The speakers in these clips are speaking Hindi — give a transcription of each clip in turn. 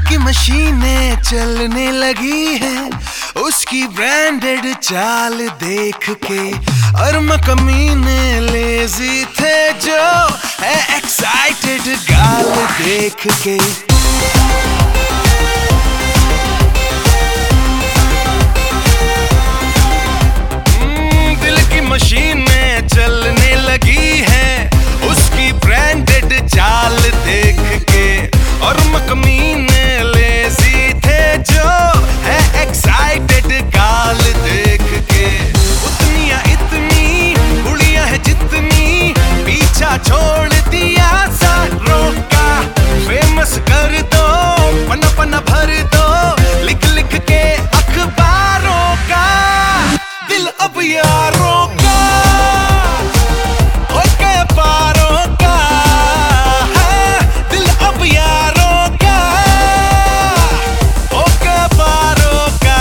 की मशीनें चलने लगी हैं उसकी ब्रांडेड चाल देख के, और कमीने लेजी थे जो है एक्साइटेड गाल देख के। दिल की मशीनें चलने लगी हैं उसकी ब्रांडेड चाल देख के, और कमीने लेजी थे जो है एक्साइटेड गाल देख के। उतनिया इतनी गुड़िया है जितनी पीछा छोड़ दिया सारों का, फेमस कर दो पन्ना पन्ना भर दो लिख लिख के अखबारों का। दिल अब यारों का हो गया पारों का, दिल अब यारों का हो गया पारों का।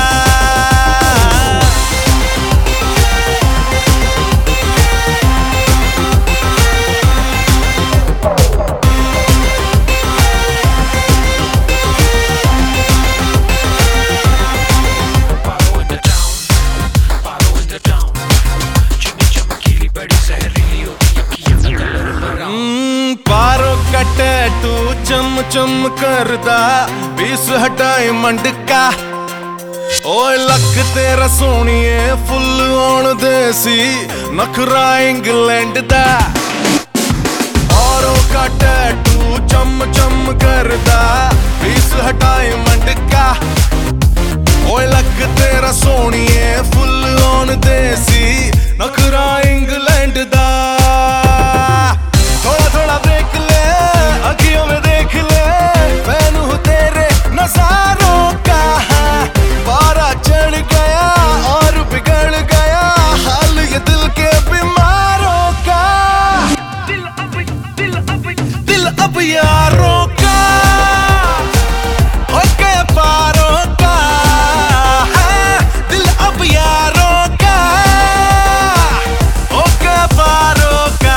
पारों का टैटू चम चम करदा 20 हटाए मंड का, ओए लक तेरा सोनिए फुल ऑन देसी नखरा इंग्लैंड दा। पारों का टैटू चम चम करदा 20 हटाए मंड का, ओए लक तेरा सोनिए फुल ऑन देसी नखरा इंग्लैंड दा। थोड़ा थोड़ा देख ले अखियों में देख ले फैन हूँ तेरे नजारों का, पारा चढ़ गया और बिगड़ गया हाल ये दिल के बीमारों का। दिल अब यारों का हो गया पारों का, दिल अब यारों का हो गया पारों का।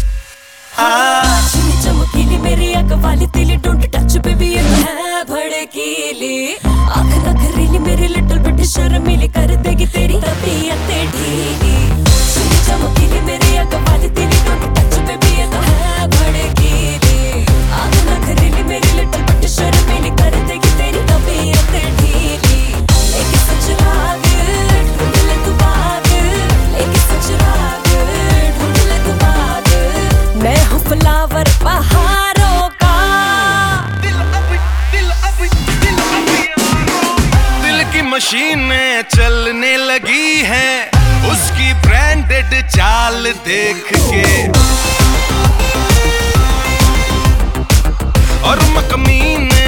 चमकीली मेरी आंख वाली तेली डोंट टच बेबी ये है भड़कीली, आंख नखरीली मेरी लिटिल बिट शर्मीली कर देगी तेरी तबीयत ढीली। चमकीली मेरी आंख वाली तेली डोंट टच बेबी ये है भड़कीली, आंख नखरीली मेरी लिटिल बिट शर्मीली कर देगी तेरी तबीयत ढीली। एक सच राग ढूंढ ले तू बाग, एक सच राग ढूंढ ले तू बाग, मैं हूँ फ्लावर बहारों का। दिल की मशीनें चलने लगी हैं उसकी ब्रांडेड चाल देख के, और कमीने